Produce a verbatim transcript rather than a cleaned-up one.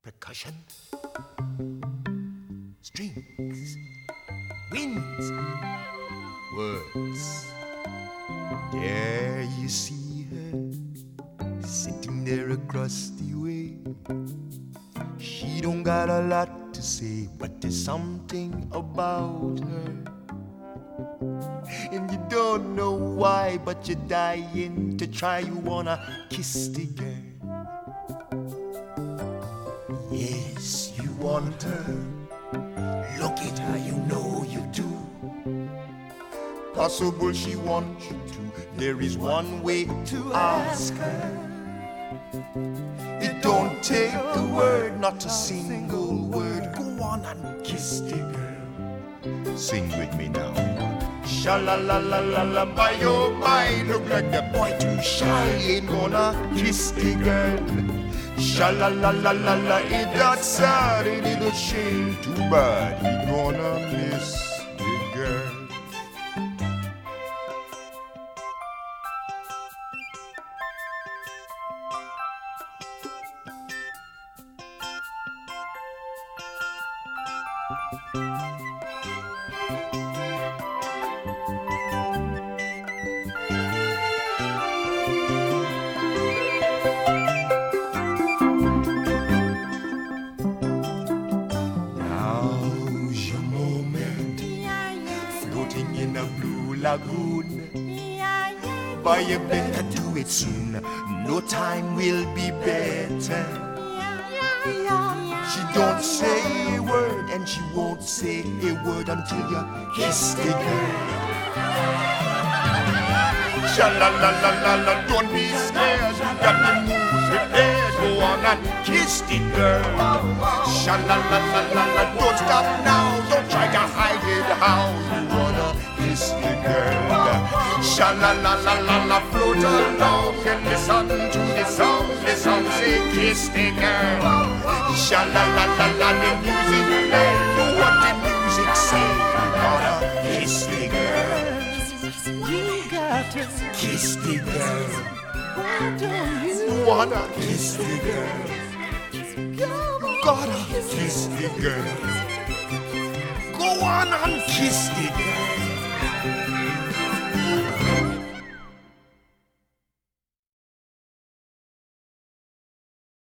percussion, strings, winds, words. There you see her, sitting there across the way. She don't got a lot to say, but there's something about her. And you don't know why, but you're dying to try. You wanna kiss the girl. Yes, you want her. Look at her, you know you do. Possible she wants you to. There is one way to ask her. It don't take a word, not a single word. Go on and kiss the girl. Sing with me now. Sha-la-la-la-la-la, by your mind. Look like the boy too shy, ain't gonna kiss the girl. Sha-la-la-la-la-la, ain't that sad, ain't it a shame? Too bad, he gonna miss the girl. In a blue lagoon, but you better do it soon. No time will be better. She don't say a word, and she won't say a word until you kiss the girl. Sha la la la la la, don't be scared. You got the moves prepared. Go on and kiss the girl. Sha la la la la la, don't stop now. Don't try to hide it. How you wanna kiss the girl? Sha la la la la la, float along and listen to the song. The song say kiss the girl. Sha la la la la, the music play. Do what the music say. You gotta kiss the girl. You gotta kiss the girl. Why don't you wanna kiss the girl? You gotta kiss the girl. Go on and kiss the girl.